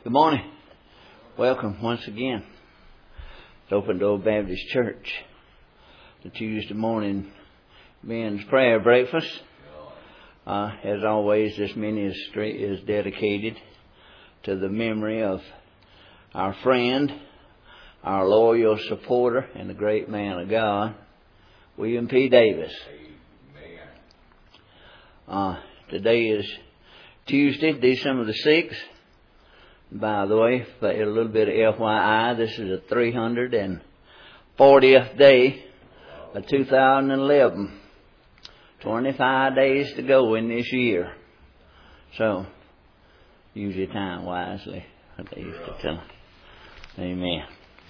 Good morning. Welcome once again to Open Door Baptist Church. The Tuesday morning men's prayer breakfast. As always, this ministry is dedicated to the memory of our friend, our loyal supporter, and the great man of God, William P. Davis. Today is Tuesday, December the 6th. By the way, for a little bit of FYI, this is the 340th day of 2011. 25 days to go in this year. So, use your time wisely, what they used to tell us. Amen.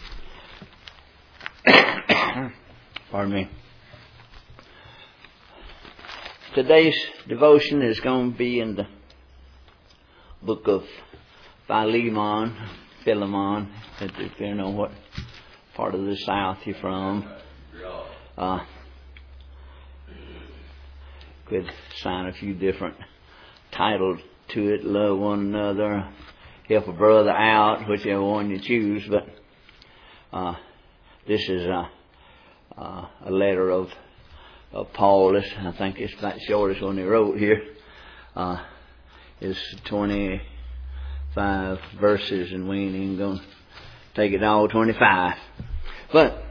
Pardon me. Today's devotion is going to be in the book of Philemon, if you know what part of the South you're from. Could assign a few different titles to it. Love one another, help a brother out, whichever one you choose. But this is a letter of Paul. I think it's about the shortest one he wrote here. It's 25 verses, and we ain't even going to take it all 25. But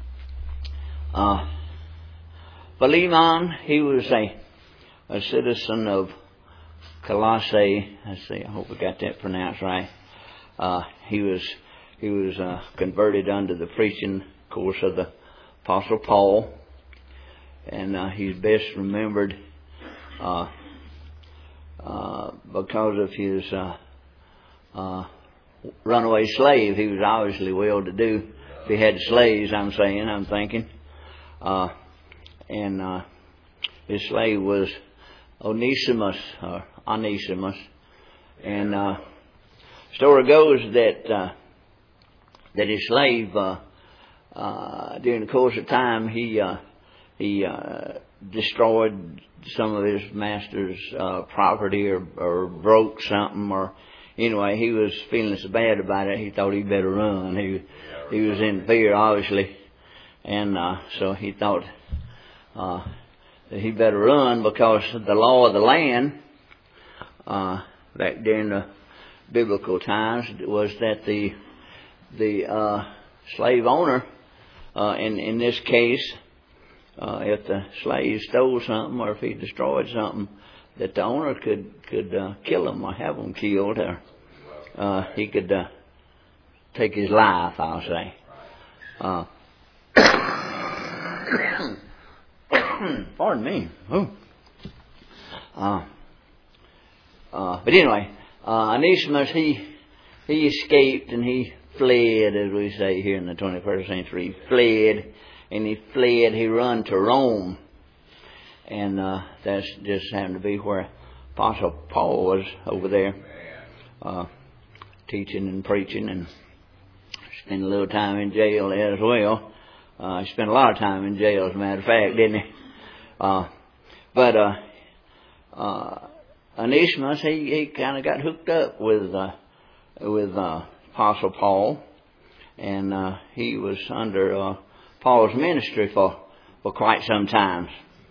Philemon, he was a citizen of Colossae. I hope I got that pronounced right. He was converted under the preaching course of the Apostle Paul, and he's best remembered because of his runaway slave. He was obviously well-to-do. If he had slaves, I'm thinking. And his slave was Onesimus. And story goes that his slave, during the course of time, he destroyed some of his master's property or broke something, or anyway, he was feeling so bad about it, he thought he'd better run. He was in fear, obviously, and so he thought that he better run, because the law of the land back during the biblical times was that the slave owner, in this case, if the slave stole something or if he destroyed something, that the owner could kill him or have him killed, or he could take his life, I'll say. Pardon me. But anyway, Onesimus, he escaped and he fled, as we say here in the 21st century. He fled, he run to Rome. And that's just happened to be where Apostle Paul was over there, teaching and preaching, and spent a little time in jail there as well. He spent a lot of time in jail, as a matter of fact, didn't he? But Onesimus, he kind of got hooked up with Apostle Paul, and he was under Paul's ministry for quite some time.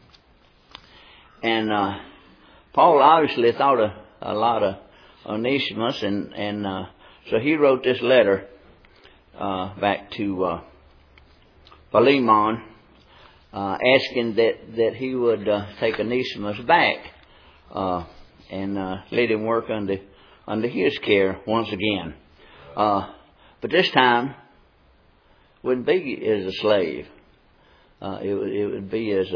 And Paul obviously thought a lot of Onesimus, and so he wrote this letter back to Philemon, asking that he would take Onesimus back and let him work under his care once again. But this time wouldn't be as a slave. It would be as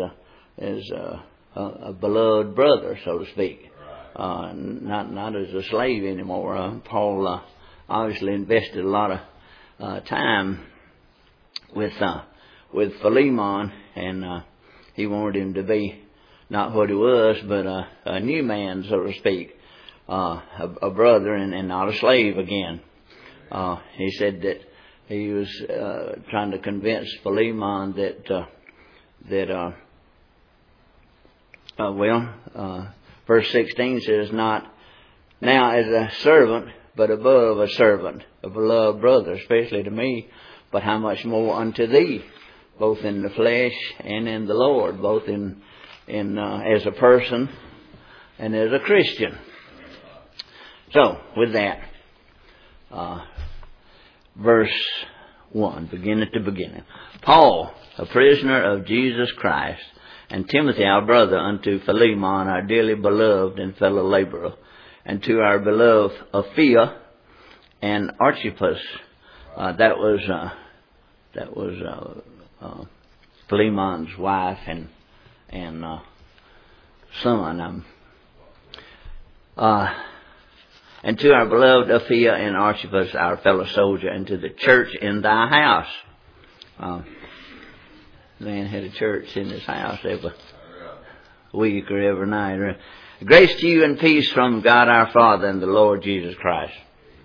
a beloved brother, so to speak. Not as a slave anymore. Paul obviously invested a lot of time with Philemon, and he wanted him to be not what he was, but a new man, so to speak, a brother and not a slave again. He said that he was trying to convince Philemon that verse 16 says, "Not now as a servant, but above a servant, a beloved brother, especially to me, but how much more unto thee, both in the flesh and in the Lord, both in as a person and as a Christian. So, with that, verse 1, begin at the beginning. Paul, a prisoner of Jesus Christ, and Timothy, our brother, unto Philemon, our dearly beloved and fellow laborer, and to our beloved Apphia and Archippus. That was Philemon's wife and son. And to our beloved Apphia and Archippus, our fellow soldier, and to the church in thy house. Man had a church in his house every week or every night. Grace to you and peace from God our Father and the Lord Jesus Christ.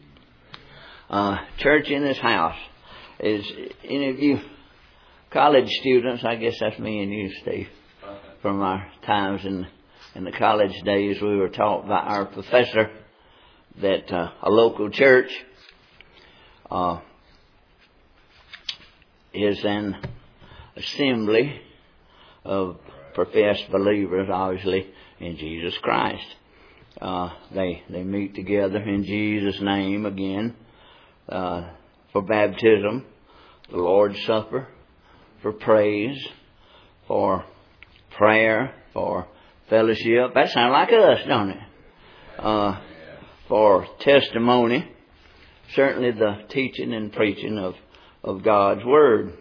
Church in his house. Is any of you college students? I guess that's me and you, Steve. From our times in the college days, we were taught by our professor that a local church is an assembly of professed believers, obviously, in Jesus Christ. They meet together in Jesus' name again for baptism, the Lord's Supper, for praise, for prayer, for fellowship. That sounds like us, don't it? For testimony, certainly the teaching and preaching of God's Word.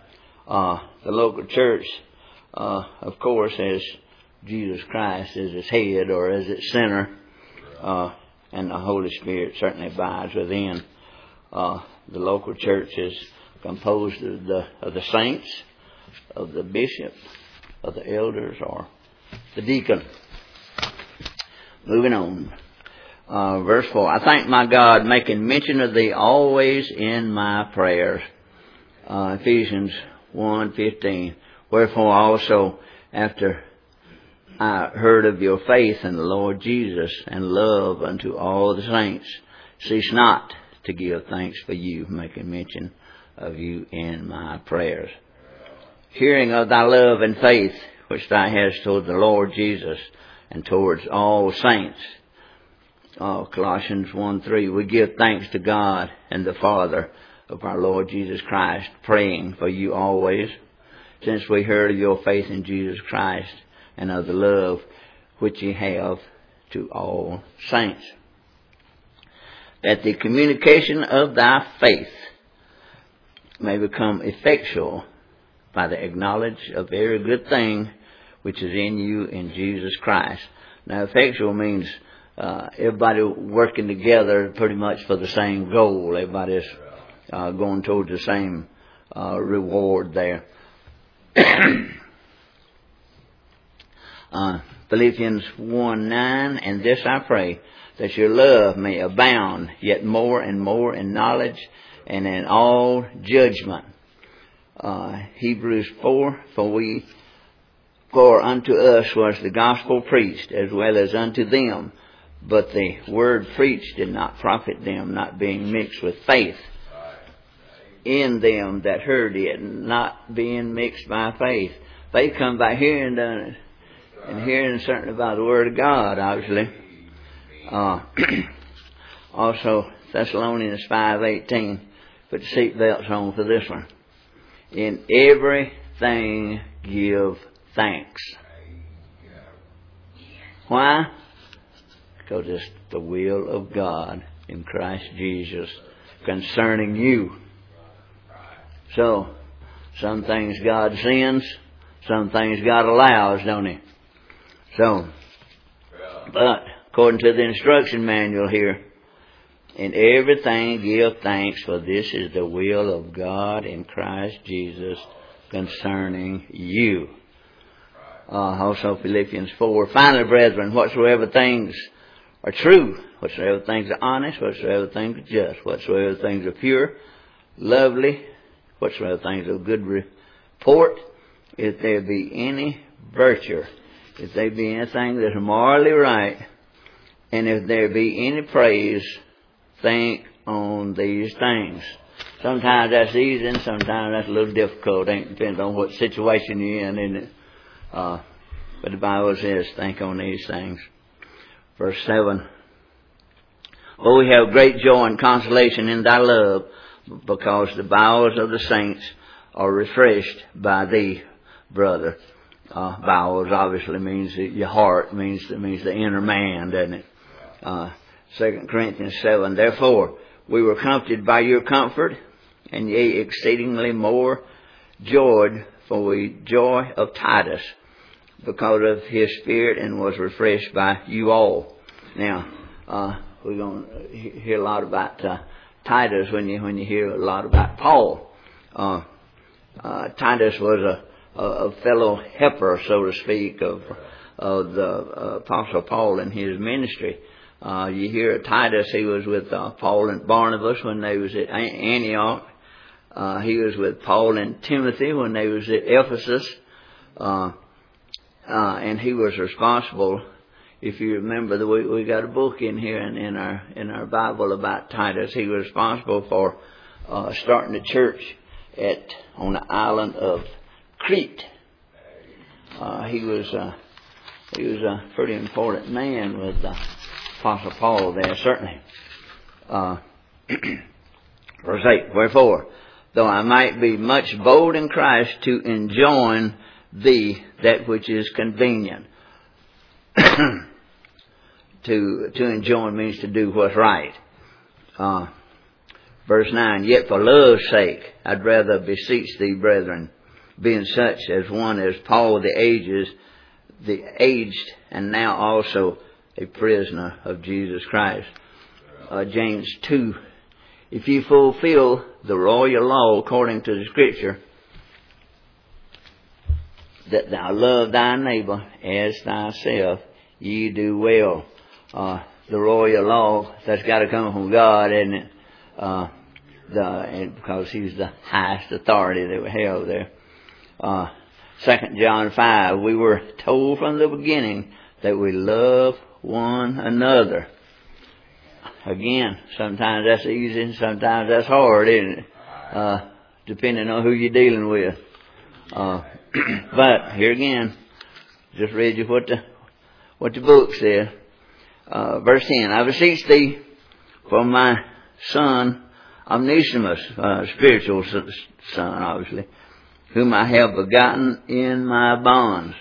The local church, of course, has Jesus Christ as its head or as its center, and the Holy Spirit certainly abides within. The local church is composed of the saints, of the bishop, of the elders, or the deacon. Moving on. Verse 4. I thank my God, making mention of thee always in my prayers. Ephesians 1:15. Wherefore also, after I heard of your faith in the Lord Jesus and love unto all the saints, cease not to give thanks for you, making mention of you in my prayers. Hearing of thy love and faith, which thou hast toward the Lord Jesus and towards all saints. Colossians 1:3. We give thanks to God and the Father of our Lord Jesus Christ, praying for you always, since we heard of your faith in Jesus Christ and of the love which ye have to all saints. That the communication of thy faith may become effectual by the acknowledge of every good thing which is in you in Jesus Christ. Now, effectual means everybody working together pretty much for the same goal. Everybody's going towards the same reward there. Philippians 1:9, and this I pray, that your love may abound yet more and more in knowledge and in all judgment. Hebrews 4, for unto us was the gospel preached, as well as unto them, but the word preached did not profit them, not being mixed with faith in them that heard it, not being mixed by faith. Faith comes by hearing, doesn't it? And hearing certainly by the Word of God, obviously. Also, Thessalonians 5:18. Put the seatbelts on for this one. In everything give thanks. Why? Because it's the will of God in Christ Jesus concerning you. So, some things God sends, some things God allows, don't He? So, but according to the instruction manual here, in everything give thanks, for this is the will of God in Christ Jesus concerning you. Also Philippians 4. Finally, brethren, whatsoever things are true, whatsoever things are honest, whatsoever things are just, whatsoever things are pure, lovely, whatsoever things are of good report, if there be any virtue, if there be anything that is morally right, and if there be any praise, think on these things. Sometimes that's easy and sometimes that's a little difficult. It depends on what situation you're in, isn't it? But the Bible says, think on these things. Verse 7. Oh, we have great joy and consolation in thy love, because the bowels of the saints are refreshed by thee, brother. Bowels obviously means your heart, means the inner man, doesn't it? 2 Corinthians 7. Therefore, we were comforted by your comfort, and yea, exceedingly more joyed for the joy of Titus, because of his spirit, and was refreshed by you all. Now, we're going to hear a lot about Titus when you hear a lot about Paul. Titus was a fellow helper, so to speak, of the Apostle Paul in his ministry. You hear of Titus, he was with Paul and Barnabas when they was at Antioch. He was with Paul and Timothy when they was at Ephesus. And he was responsible. If you remember, we got a book in here in our Bible about Titus. He was responsible for starting the church on the island of Crete. He was a pretty important man with Apostle Paul there, certainly. Verse 8. Wherefore, though I might be much bold in Christ to enjoin thee that which is convenient. To enjoin means to do what's right. Verse 9, yet for love's sake I'd rather beseech thee, brethren, being such as one as Paul the aged, and now also a prisoner of Jesus Christ. James 2, if you fulfill the royal law according to the Scripture, that thou love thy neighbor as thyself, ye do well. The royal law, that's got to come from God, isn't it? Because He's the highest authority that we have there. 2 John 5, we were told from the beginning that we love one another. Again, sometimes that's easy and sometimes that's hard, isn't it? Depending on who you're dealing with. But here again, just read you what the book says. Verse 10, I beseech thee for my son Onesimus, spiritual son obviously, whom I have begotten in my bonds.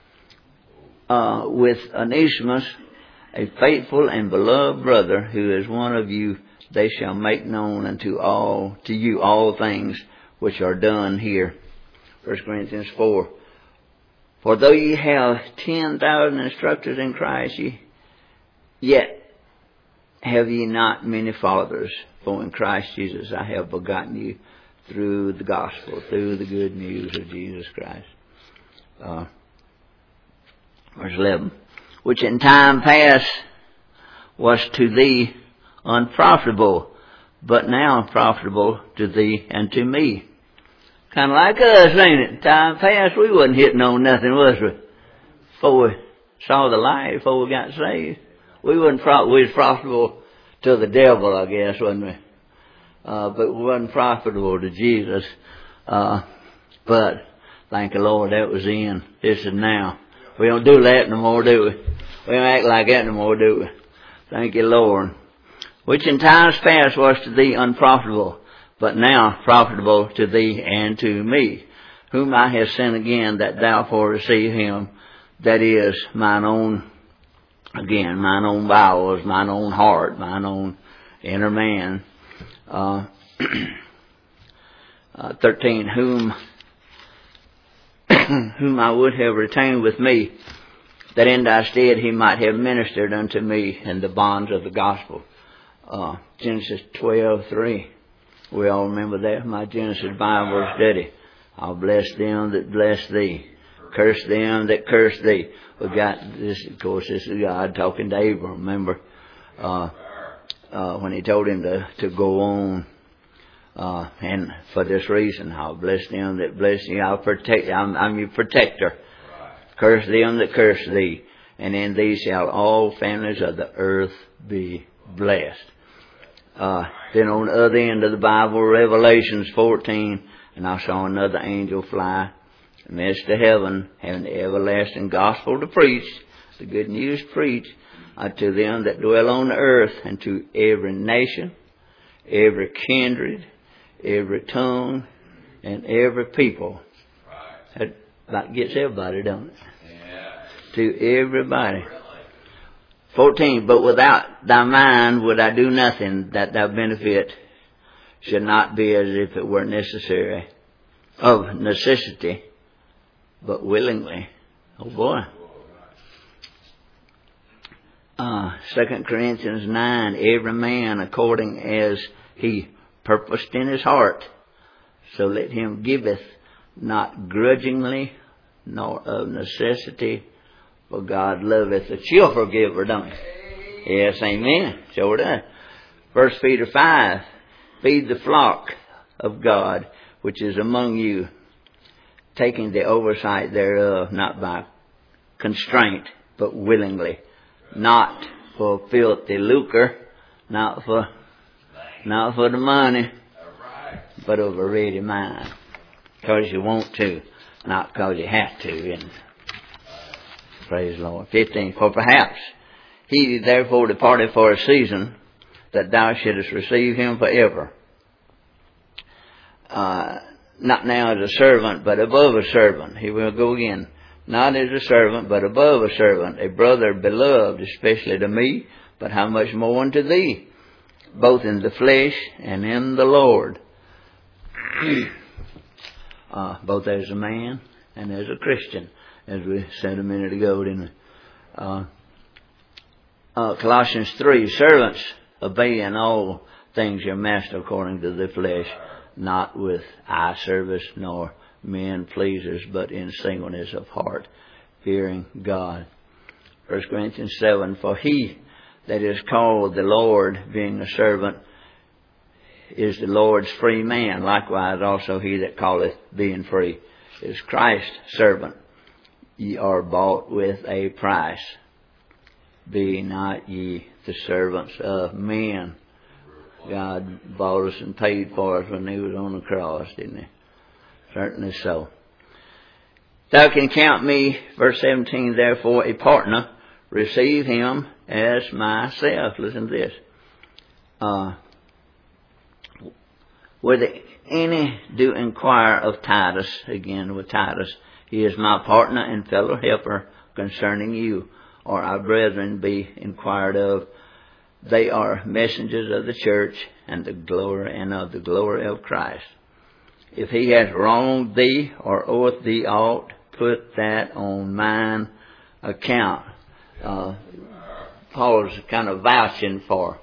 With Onesimus, a faithful and beloved brother, who is one of you, they shall make known to you all things which are done here. 1 Corinthians 4. For though ye have 10,000 instructors in Christ, yet have ye not many fathers. For in Christ Jesus I have begotten you through the gospel, through the good news of Jesus Christ. Verse 11. Which in time past was to thee unprofitable, but now profitable to thee and to me. Kind of like us, ain't it? Time past, we wasn't hitting on nothing, was we? Before we saw the light, before we got saved. We was profitable to the devil, I guess, wasn't we? But we wasn't profitable to Jesus. But thank the Lord, that was then. This is now. We don't do that no more, do we? We don't act like that no more, do we? Thank you, Lord. Which in times past was to thee unprofitable, but now profitable to thee and to me, whom I have sent again, that thou for receive him, that is mine own bowels, mine own heart, mine own inner man. 13, whom I would have retained with me, that in thy stead he might have ministered unto me in the bonds of the gospel. Genesis 12:3. We all remember that, my Genesis Bible study. I'll bless them that bless thee. Curse them that curse thee. We got this, of course, this is God talking to Abram, remember? When he told him to go on. And for this reason, I'll bless them that bless you. I'm your protector. Curse them that curse thee. And in thee shall all families of the earth be blessed. Then on the other end of the Bible, Revelations 14, and I saw another angel fly in the midst of heaven, having the everlasting gospel to preach, the good news preach, unto them that dwell on the earth, and to every nation, every kindred, every tongue, and every people. That about gets everybody, don't it? Yeah. To everybody. 14, but without thy mind would I do nothing, that thy benefit should not be as if it were necessary, of necessity, but willingly. Oh boy. 2 Corinthians 9, every man according as he purposed in his heart, so let him giveth, not grudgingly, nor of necessity, for God loveth a cheerful giver, don't he? Yes, amen. Sure does. 1 Peter 5, feed the flock of God, which is among you, taking the oversight thereof, not by constraint, but willingly, not for filthy lucre, not for the money, but of a ready mind. Because you want to, not because you have to. And praise the Lord. 15, for perhaps he therefore departed for a season, that thou shouldest receive him forever. Not now as a servant, but above a servant. He will go again. Not as a servant, but above a servant, a brother beloved, especially to me, but how much more unto thee, both in the flesh and in the Lord. Both as a man and as a Christian, as we said a minute ago, didn't we? Colossians 3, servants, obey in all things your master according to the flesh, not with eye service nor men pleasers, but in singleness of heart, fearing God. 1 Corinthians 7, for he that is called the Lord, being a servant, is the Lord's free man. Likewise also he that calleth, being free, is Christ's servant. Ye are bought with a price. Be not ye the servants of men. God bought us and paid for us when he was on the cross, didn't he? Certainly so. Thou can count me, verse 17, therefore a partner, receive him as myself. Listen to this. Whether any do inquire of Titus, again with Titus, he is my partner and fellow helper concerning you, or our brethren be inquired of. They are messengers of the church and of the glory of Christ. If he has wronged thee or oweth thee aught, put that on mine account. Paul's kind of vouching for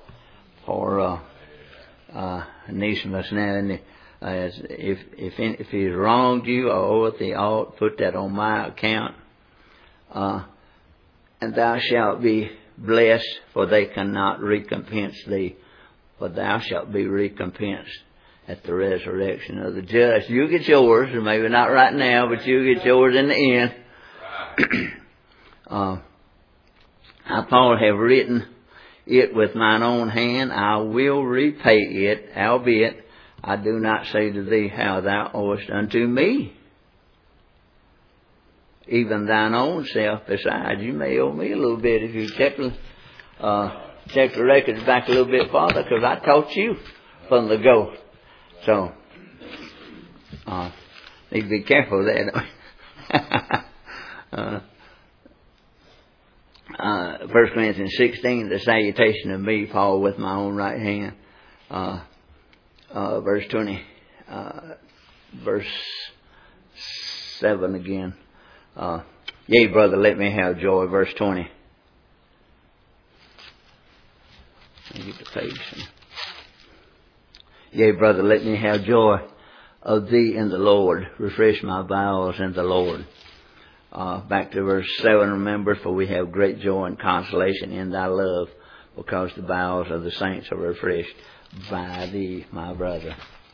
Onesimus now, and if he's wronged you or oweth thee aught, put that on my account. And thou shalt be blessed, for they cannot recompense thee, but thou shalt be recompensed at the resurrection of the just. You get yours, or maybe not right now, but you get yours in the end. I, Paul, have written it with mine own hand. I will repay it, albeit I do not say to thee how thou owest unto me. Even thine own self, besides, you may owe me a little bit if you check the records back a little bit farther, because I taught you from the go. So, need to be careful of that. 1 Corinthians 16, the salutation of me, Paul, with my own right hand. Verse 20, verse 7 again. Yea, brother, let me have joy. Verse 20. Let me get the page. Yea, brother, let me have joy of thee in the Lord. Refresh my bowels in the Lord. Back to verse 7, remember, for we have great joy and consolation in thy love, because the bowels of the saints are refreshed by thee, my brother.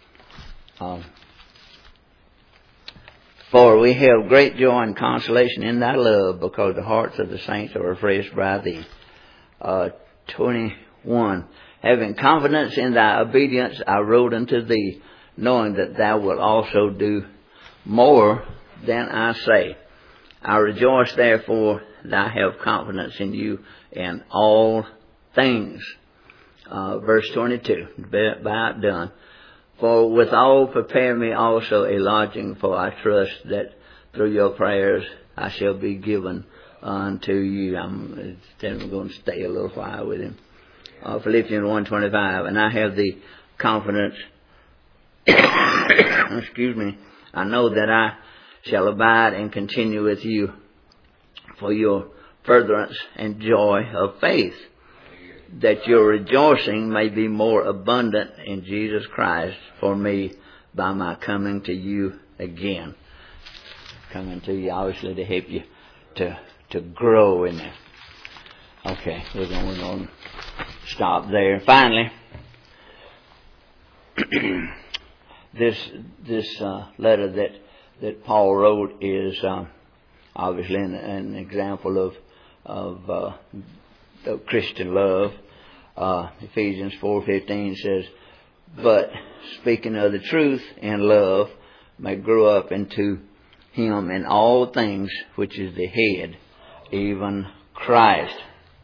For we have great joy and consolation in thy love, because the hearts of the saints are refreshed by thee. 21. Having confidence in thy obedience, I wrote unto thee, knowing that thou wilt also do more than I say. I rejoice therefore that I have confidence in you in all things. Verse 22, about done. For withal prepare me also a lodging, for I trust that through your prayers I shall be given unto you. I'm going to stay a little while with him. Philippians 1:25, and I have the confidence, excuse me, I know that I shall abide and continue with you for your furtherance and joy of faith, that your rejoicing may be more abundant in Jesus Christ for me by my coming to you again. Coming to you, obviously, to help you to grow in it. Okay, we're going to stop there. Finally, this letter that Paul wrote is obviously an example of Christian love. Ephesians 4:15 says, but speaking of the truth in love may grow up into him in all things, which is the head, even Christ.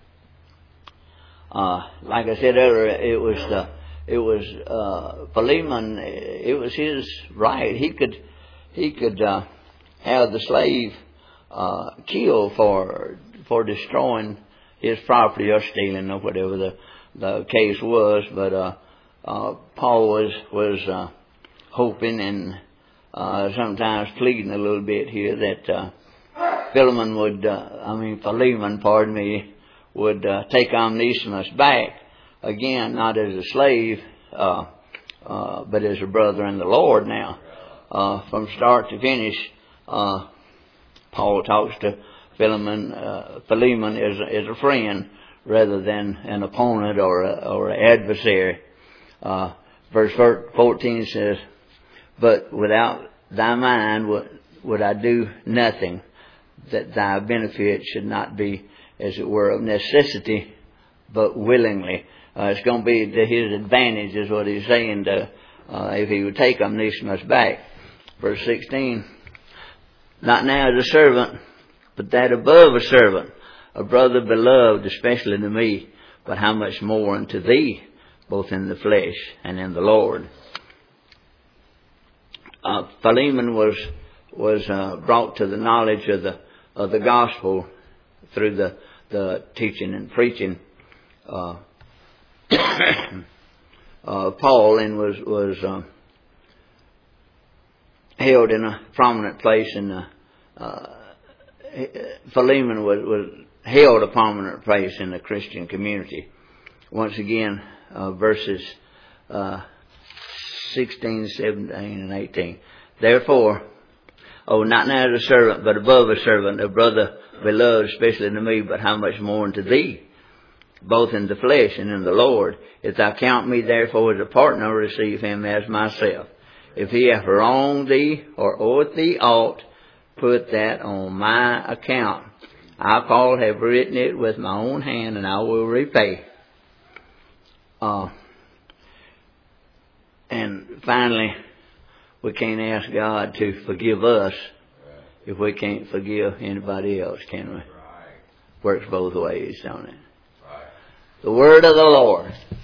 Like I said earlier, it was Philemon. It was his right. He could have the slave killed for destroying his property or stealing or whatever the case was. But Paul was hoping and sometimes pleading a little bit here that Philemon would take Onesimus back, again, not as a slave, but as a brother in the Lord now. From start to finish, Paul talks to Philemon as a friend rather than an opponent or an adversary. Verse 14 says, but without thy mind would I do nothing, that thy benefit should not be, as it were, of necessity, but willingly. It's going to be to his advantage, is what he's saying, if he would take Onesimus back. Verse 16, not now as a servant, but that above a servant, a brother beloved, especially to me, but how much more unto thee, both in the flesh and in the Lord. Philemon was brought to the knowledge of the gospel through the teaching and preaching Paul, and was held in a prominent place in Philemon was held a prominent place in the Christian community. Once again, verses 16, 17, and 18. Therefore, not now as a servant, but above a servant, a brother beloved, especially to me, but how much more unto thee, both in the flesh and in the Lord. If thou count me therefore as a partner, receive him as myself. If he hath wronged thee or oweth thee aught, put that on my account. I, Paul, have written it with my own hand, and I will repay. And finally, we can't ask God to forgive us if we can't forgive anybody else, can we? Works both ways, don't it? The word of the Lord.